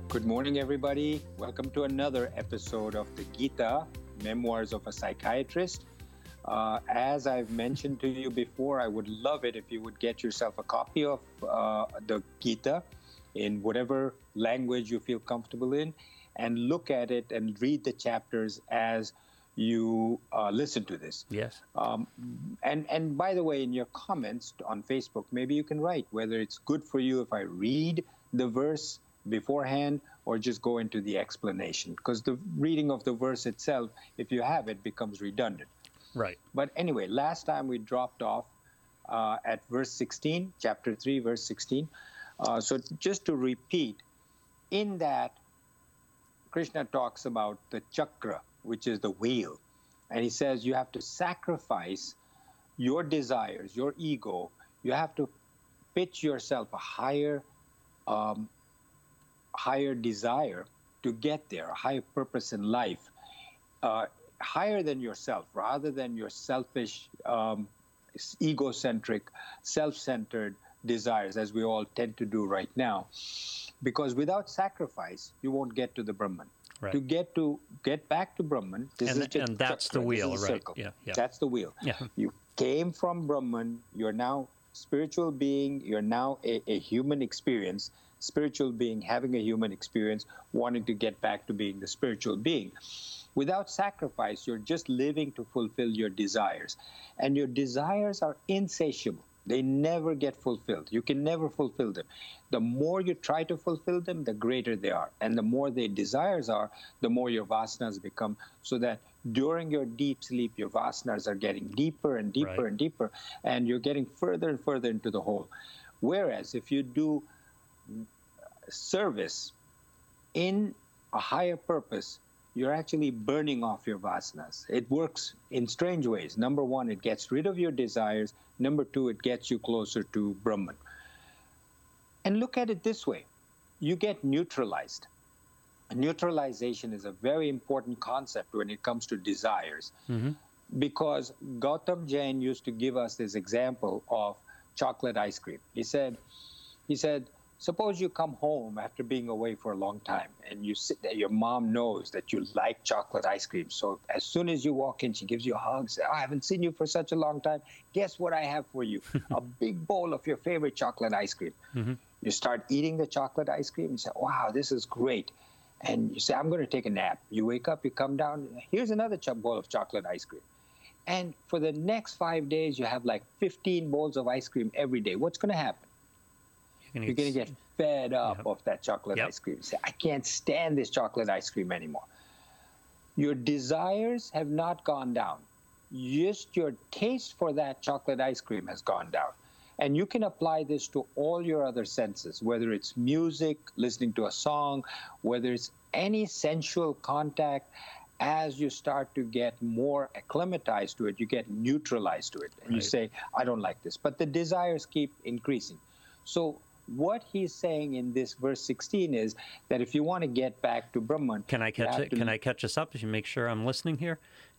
Good morning, everybody. Welcome to another episode of the Gita, Memoirs of a Psychiatrist. As I've mentioned to you before, I would love it if you would get yourself a copy of the Gita in whatever language you feel comfortable in, and look at it and read the chapters as you listen to this. Yes. And by the way, in your comments on Facebook, maybe you can write whether it's good for you if I read the verse beforehand or just go into the explanation, because the reading of the verse itself, if you have it, becomes redundant. Right. But anyway, last time we dropped off at verse 16, chapter 3, verse 16. So just to repeat, in that, Krishna talks about the chakra, which is the wheel. And he says you have to sacrifice your desires, your ego. You have to pitch yourself a higher desire to get there, a higher purpose in life, higher than yourself, rather than your selfish, egocentric, self-centered desires, as we all tend to do right now. Because without sacrifice, you won't get to the Brahman. Right. To get back to Brahman, and that's the wheel, right? Yeah. That's the wheel. Yeah. You came from Brahman. You're now spiritual being. You're now a human experience. Spiritual being having a human experience, wanting to get back to being the spiritual being. Without sacrifice, you're just living to fulfill your desires. And your desires are insatiable. They never get fulfilled. You can never fulfill them. The more you try to fulfill them, the greater they are. And the more their desires are, the more your vasanas become, so that during your deep sleep, your vasanas are getting deeper and deeper and deeper, and you're getting further and further into the hole. Whereas if you do service in a higher purpose, you're actually burning off your vasanas. It works in strange ways. Number one, it gets rid of your desires. Number two, it gets you closer to Brahman. And look at it this way. You get neutralized. Neutralization is a very important concept when it comes to desires. Mm-hmm. Because Gautam Jain used to give us this example of chocolate ice cream. He said, suppose you come home after being away for a long time, and you sit there, your mom knows that you like chocolate ice cream. So as soon as you walk in, she gives you a hug, says, I haven't seen you for such a long time. Guess what I have for you? A big bowl of your favorite chocolate ice cream. Mm-hmm. You start eating the chocolate ice cream, and say, wow, this is great. And you say, I'm going to take a nap. You wake up, you come down, here's another bowl of chocolate ice cream. And for the next 5 days, you have like 15 bowls of ice cream every day. What's going to happen? You're going to get fed up of that chocolate ice cream. You say, I can't stand this chocolate ice cream anymore. Your desires have not gone down. Just your taste for that chocolate ice cream has gone down. And you can apply this to all your other senses, whether it's music, listening to a song, whether it's any sensual contact. As you start to get more acclimatized to it, you get neutralized to it. And you say, I don't like this. But the desires keep increasing. So what he's saying in this verse 16 is that if you want to get back to Brahman, can I catch us up if you make sure I'm listening here?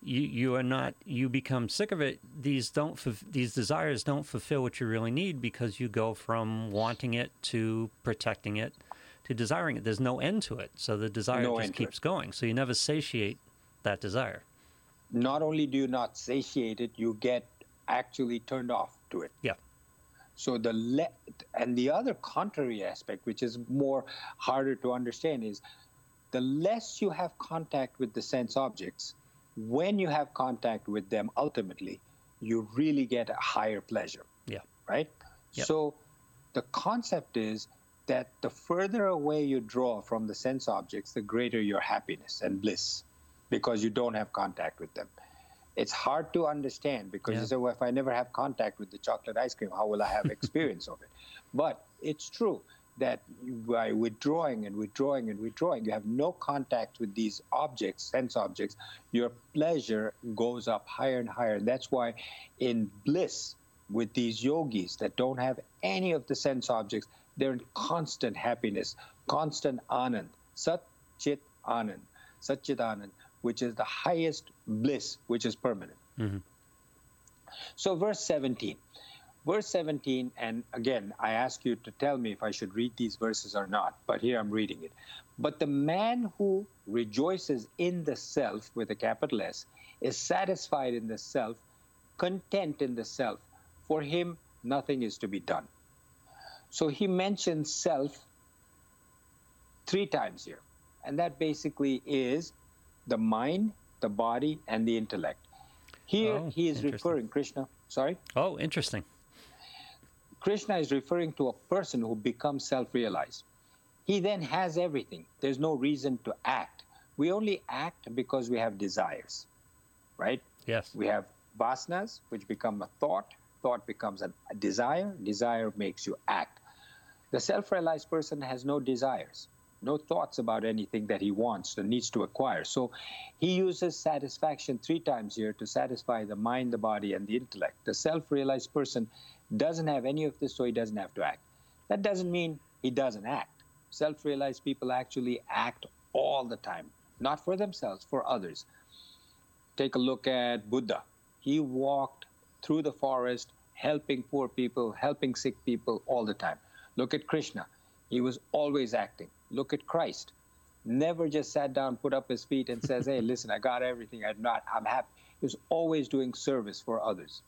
You become sick of it. These desires don't fulfill what you really need, because you go from wanting it to protecting it to desiring it. There's no end to it. So the desire just keeps going. So you never satiate that desire. Not only do you not satiate it, you get actually turned off to it. Yeah. So and the other contrary aspect, which is more harder to understand, is the less you have contact with the sense objects, when you have contact with them, ultimately, you really get a higher pleasure. Yeah. Right? Yep. So the concept is that the further away you draw from the sense objects, the greater your happiness and bliss, because you don't have contact with them. It's hard to understand, because you say, well, if I never have contact with the chocolate ice cream, how will I have experience of it? But it's true that by withdrawing and withdrawing and withdrawing, you have no contact with these objects, sense objects, your pleasure goes up higher and higher. And that's why in bliss, with these yogis that don't have any of the sense objects, they're in constant happiness, constant anand, sat chit anand, satchit anand, which is the highest bliss, which is permanent. Mm-hmm. So verse 17, Verse 17, and again, I ask you to tell me if I should read these verses or not, but here I'm reading it. But the man who rejoices in the self, with a capital S, is satisfied in the self, content in the self. For him, nothing is to be done. So he mentions self 3 times here. And that basically is the mind, the body, and the intellect. Here he is referring, Krishna, sorry? Oh, interesting. Krishna is referring to a person who becomes self-realized. He then has everything. There's no reason to act. We only act because we have desires, right? Yes. We have vasanas, which become a thought. Thought becomes a desire. Desire makes you act. The self-realized person has no desires, no thoughts about anything that he wants or needs to acquire. So he uses satisfaction 3 times here to satisfy the mind, the body, and the intellect. The self-realized person doesn't have any of this, so he doesn't have to act. That doesn't mean he doesn't act. Self-realized people actually act all the time, not for themselves, for others. Take a look at Buddha. He walked through the forest, helping poor people, helping sick people all the time. Look at Krishna. He was always acting. Look at Christ. Never just sat down, put up his feet, and says, hey, listen, I got everything. I'm happy. He was always doing service for others.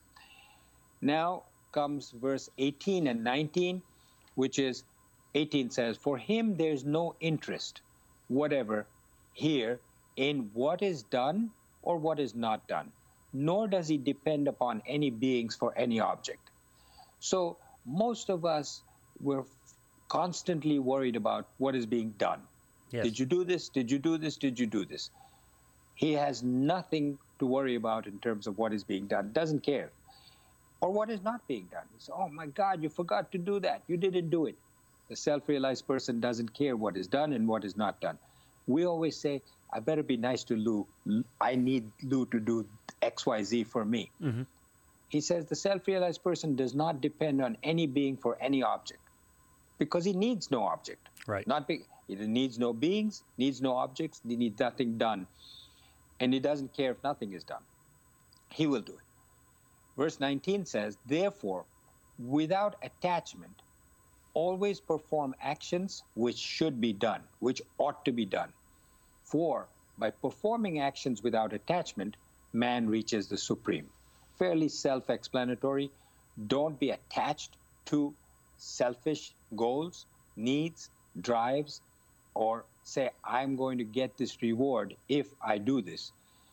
Now comes verse 18 and 19, which is, 18 says, for him there's no interest whatever here in what is done or what is not done, nor does he depend upon any beings for any object. So most of us were constantly worried about what is being done. Yes. Did you do this? Did you do this? Did you do this? He has nothing to worry about in terms of what is being done, doesn't care. Or what is not being done. He says, oh my God, you forgot to do that. You didn't do it. The self-realized person doesn't care what is done and what is not done. We always say, I better be nice to Lou. I need Lou to do X, Y, Z for me. Mm-hmm. He says the self-realized person does not depend on any being for any object because he needs no object. Right. He needs no beings, needs no objects, he needs nothing done. And he doesn't care if nothing is done. He will do it. Verse 19 says, therefore, without attachment, always perform actions which should be done, which ought to be done. For by performing actions without attachment, man reaches the supreme. Fairly self-explanatory. Don't be attached to selfish goals, needs, drives, or say, I'm going to get this reward if I do this.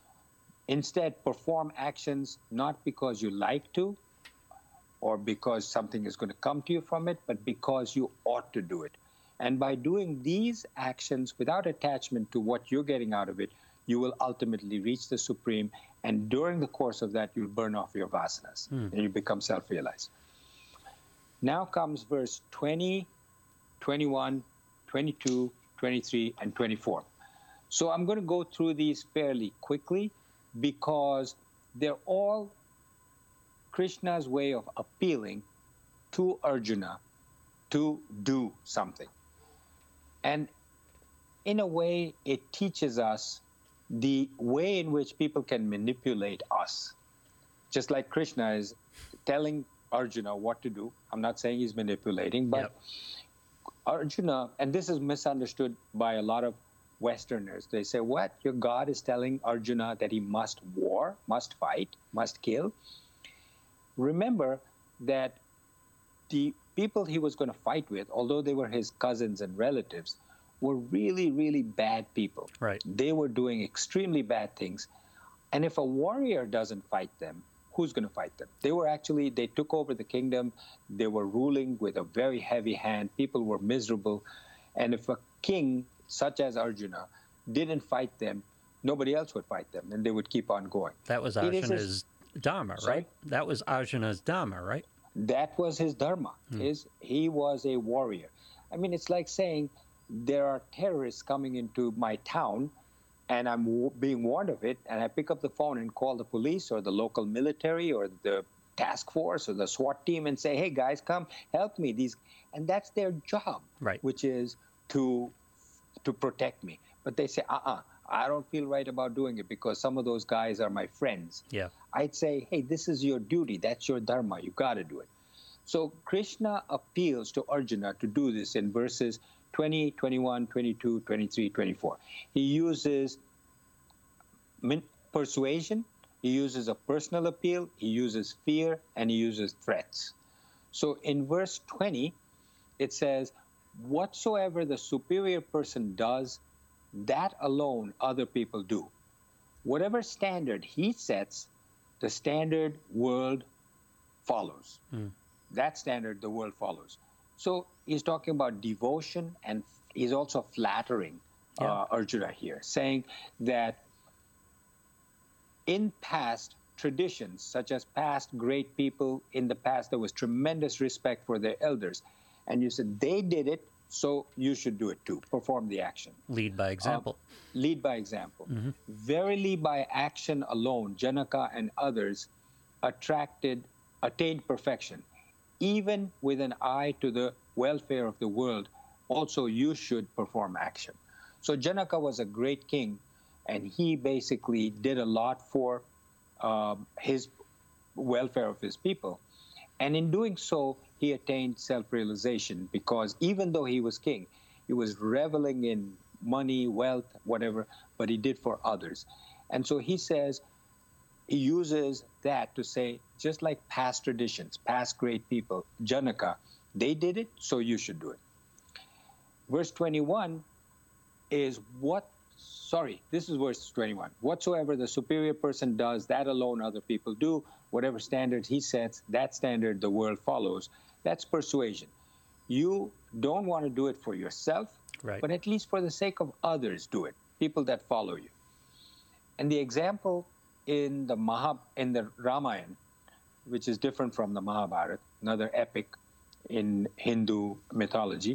Instead, perform actions not because you like to, or because something is going to come to you from it, but because you ought to do it. And by doing these actions without attachment to what you're getting out of it, you will ultimately reach the supreme. And during the course of that, you'll burn off your vasanas and you become self-realized. Now comes verse 20, 21, 22, 23, and 24. So I'm going to go through these fairly quickly because they're all Krishna's way of appealing to Arjuna to do something. And in a way, it teaches us the way in which people can manipulate us. Just like Krishna is telling Arjuna what to do. I'm not saying he's manipulating, but Arjuna, and this is misunderstood by a lot of Westerners. They say, what? Your God is telling Arjuna that he must war, must fight, must kill? Remember that the people he was going to fight with, although they were his cousins and relatives, were really, really bad people. Right. They were doing extremely bad things. And if a warrior doesn't fight them, who's going to fight them? They took over the kingdom. They were ruling with a very heavy hand. People were miserable. And if a king, such as Arjuna, didn't fight them, nobody else would fight them, and they would keep on going. That was Arjuna's Dharma, right? Sorry? That was Arjuna's Dharma, right? That was his Dharma. He was a warrior. I mean, it's like saying there are terrorists coming into my town, and I'm being warned of it, and I pick up the phone and call the police or the local military or the task force or the SWAT team and say, hey, guys, come help me. And that's their job, right, which is to protect me. But they say, I don't feel right about doing it because some of those guys are my friends. Yeah. I'd say, hey, this is your duty. That's your dharma. You got to do it. So Krishna appeals to Arjuna to do this in verses 20, 21, 22, 23, 24. He uses persuasion, he uses a personal appeal, he uses fear, and he uses threats. So in verse 20, it says, whatsoever the superior person does, that alone other people do. Whatever standard he sets, the standard world follows. That standard the world follows. So he's talking about devotion, and he's also flattering Arjuna here, saying that in past traditions, such as past great people in the past, there was tremendous respect for their elders. And you said they did it, so you should do it too. Perform the action. Lead by example. Lead by example. Verily by action alone, Janaka and others attained perfection. Even with an eye to the welfare of the world, also you should perform action. So Janaka was a great king, and he basically did a lot for his welfare of his people. And in doing so, he attained self-realization, because even though he was king, he was reveling in money, wealth, whatever, but he did for others. And so he says, he uses that to say, just like past traditions, past great people, Janaka, they did it, so you should do it. Verse 21 is this is verse 21. Whatsoever the superior person does, that alone other people do. Whatever standard he sets, that standard the world follows. That's persuasion. You don't want to do it for yourself, right, but at least for the sake of others, do it, people that follow you. And the example in the Ramayana, which is different from the Mahabharata, another epic in Hindu mythology,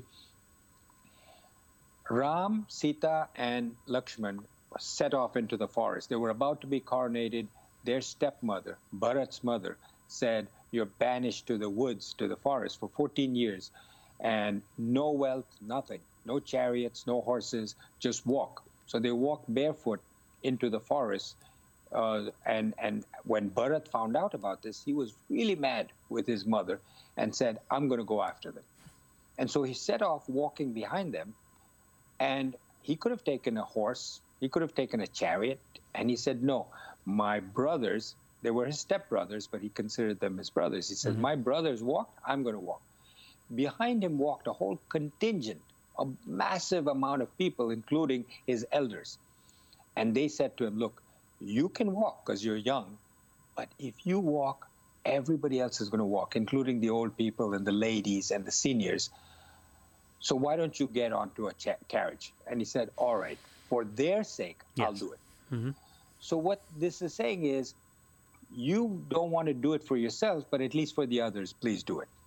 Ram, Sita, and Lakshman set off into the forest. They were about to be coronated. Their stepmother, Bharat's mother, said, you're banished to the woods, to the forest for 14 years, and no wealth, nothing, no chariots, no horses, just walk. So they walked barefoot into the forest. And when Bharat found out about this, he was really mad with his mother and said, I'm going to go after them. And so he set off walking behind them, and he could have taken a horse, he could have taken a chariot, and he said, no, my brothers, they were his stepbrothers, but he considered them his brothers. He said, my brothers walked, I'm going to walk. Behind him walked a whole contingent, a massive amount of people, including his elders. And they said to him, look, you can walk because you're young, but if you walk, everybody else is going to walk, including the old people and the ladies and the seniors. So why don't you get onto a carriage? And he said, all right, for their sake, I'll do it. So what this is saying is, you don't want to do it for yourself, but at least for the others, please do it.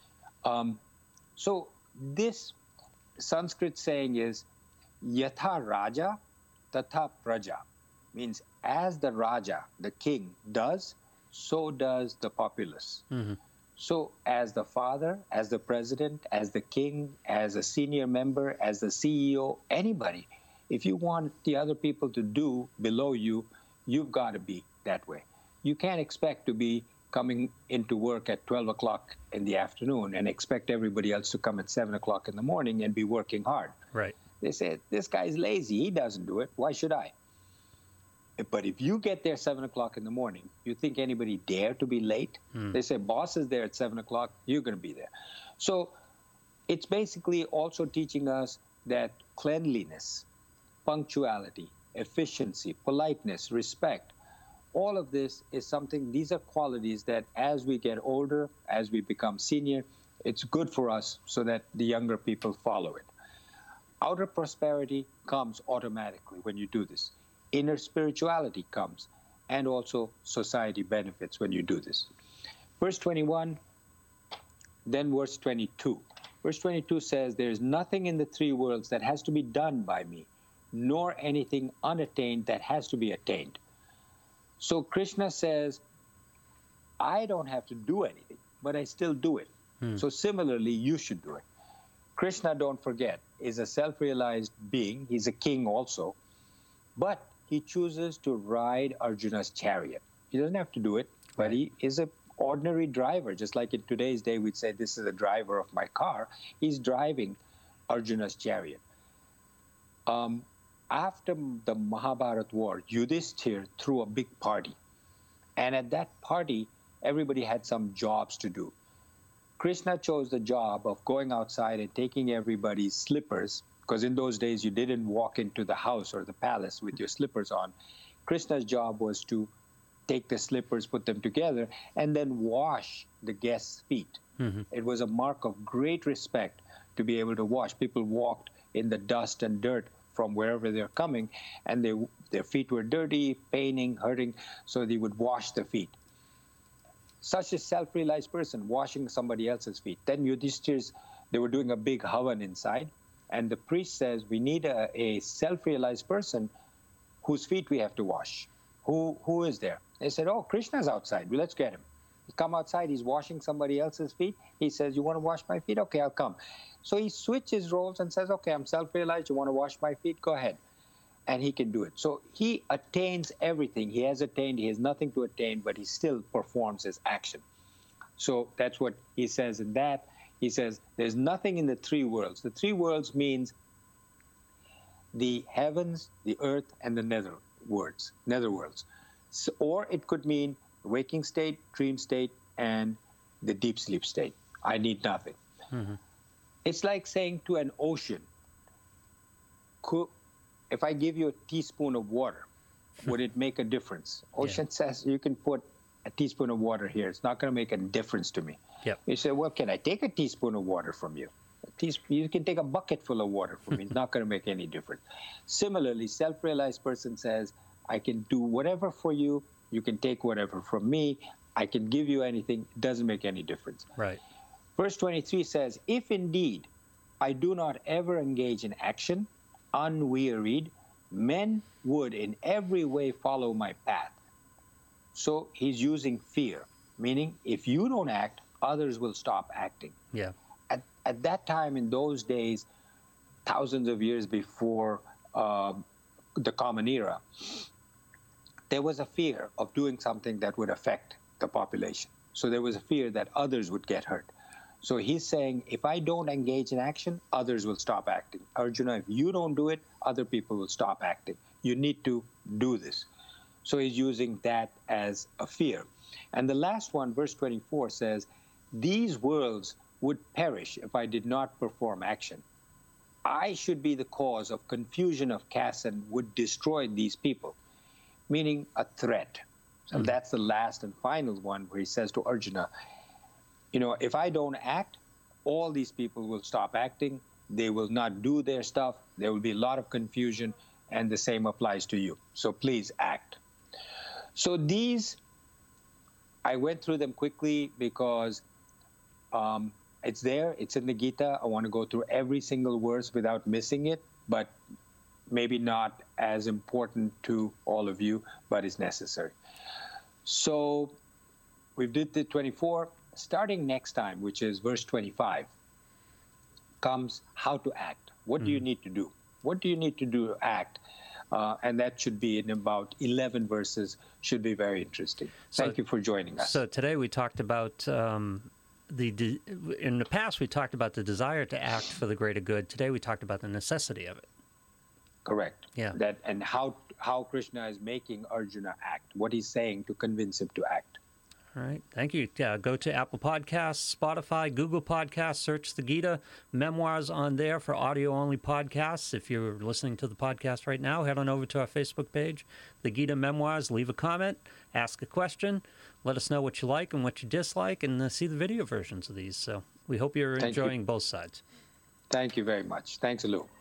So this Sanskrit saying is, Yatha Raja, Tatha Praja. Means as the Raja, the king, does, so does the populace. So as the father, as the president, as the king, as a senior member, as the CEO, anybody, if you want the other people to do below you, you've got to be that way. You can't expect to be coming into work at 12 o'clock in the afternoon and expect everybody else to come at 7 o'clock in the morning and be working hard. Right. They say, this guy's lazy, he doesn't do it, why should I? But if you get there 7 o'clock in the morning, you think anybody dare to be late? They say, boss is there at 7 o'clock, you're going to be there. So it's basically also teaching us that cleanliness, punctuality, efficiency, politeness, respect, all of this is something, these are qualities that as we get older, as we become senior, it's good for us so that the younger people follow it. Outer prosperity comes automatically when you do this. Inner spirituality comes, and also society benefits when you do this. Verse 21, then verse 22. Verse 22 says, there is nothing in the three worlds that has to be done by me, nor anything unattained that has to be attained. So Krishna says, I don't have to do anything, but I still do it. So similarly, you should do it. Krishna, don't forget, is a self-realized being. He's a king also. But he chooses to ride Arjuna's chariot. He doesn't have to do it, but he is a ordinary driver, just like in today's day we'd say this is the driver of my car. He's driving Arjuna's chariot. After the Mahabharata war, Yudhishthir threw a big party. And at that party, everybody had some jobs to do. Krishna chose the job of going outside and taking everybody's slippers, because in those days you didn't walk into the house or the palace with your slippers on. Krishna's job was to take the slippers, put them together, and then wash the guests' feet. Mm-hmm. It was a mark of great respect to be able to wash. People walked in the dust and dirt from wherever they're coming, and their feet were dirty, paining, hurting, so they would wash the feet. Such a self-realized person washing somebody else's feet. Then Yudhishthir's, they were doing a big havan inside, and the priest says, we need a self-realized person whose feet we have to wash. Who is there? They said, oh, Krishna's outside. Let's get him. He come outside. He's washing somebody else's feet. He says, you want to wash my feet? Okay, I'll come. So he switches roles and says, okay, I'm self-realized. You want to wash my feet? Go ahead. And he can do it. So he attains everything. He has attained. He has nothing to attain, but he still performs his action. So that's what he says in that. He says, there's nothing in the three worlds. The three worlds means the heavens, the earth, and the netherworlds. So, or it could mean the waking state, dream state, and the deep sleep state. I need nothing. Mm-hmm. It's like saying to an ocean, if I give you a teaspoon of water, would it make a difference? Ocean says you can put a teaspoon of water here. It's not going to make a difference to me. Yep. You say, well, can I take a teaspoon of water from you? You can take a bucket full of water from me. It's not going to make any difference. Similarly, self-realized person says, I can do whatever for you. You can take whatever from me. I can give you anything. It doesn't make any difference. Right. Verse 23 says, if indeed I do not ever engage in action, unwearied, men would in every way follow my path. So he's using fear, meaning if you don't act, others will stop acting. Yeah. At that time, in those days, thousands of years before the Common Era, there was a fear of doing something that would affect the population. So there was a fear that others would get hurt. So he's saying, if I don't engage in action, others will stop acting. Arjuna, if you don't do it, other people will stop acting. You need to do this. So he's using that as a fear. And the last one, verse 24, says, these worlds would perish if I did not perform action. I should be the cause of confusion of castes and would destroy these people, meaning a threat. So that's the last and final one where he says to Arjuna, you know, if I don't act, all these people will stop acting. They will not do their stuff. There will be a lot of confusion, and the same applies to you. So please act. So these, I went through them quickly because it's there. It's in the Gita. I want to go through every single verse without missing it, but maybe not as important to all of you, but it's necessary. So we did the 24. Starting next time, which is verse 25, comes how to act. What do you need to do? What do you need to do to act? And that should be in about 11 verses, should be very interesting. Thank you for joining us. So today we talked about, in the past we talked about the desire to act for the greater good. Today we talked about the necessity of it. Correct. Yeah. That, and how Krishna is making Arjuna act, what he's saying to convince him to act. All right. Thank you. Go to Apple Podcasts, Spotify, Google Podcasts, search the Gita Memoirs on there for audio-only podcasts. If you're listening to the podcast right now, head on over to our Facebook page, the Gita Memoirs, leave a comment, ask a question, let us know what you like and what you dislike, and see the video versions of these. So we hope you're enjoying both sides. Thank you very much. Thanks, Lou.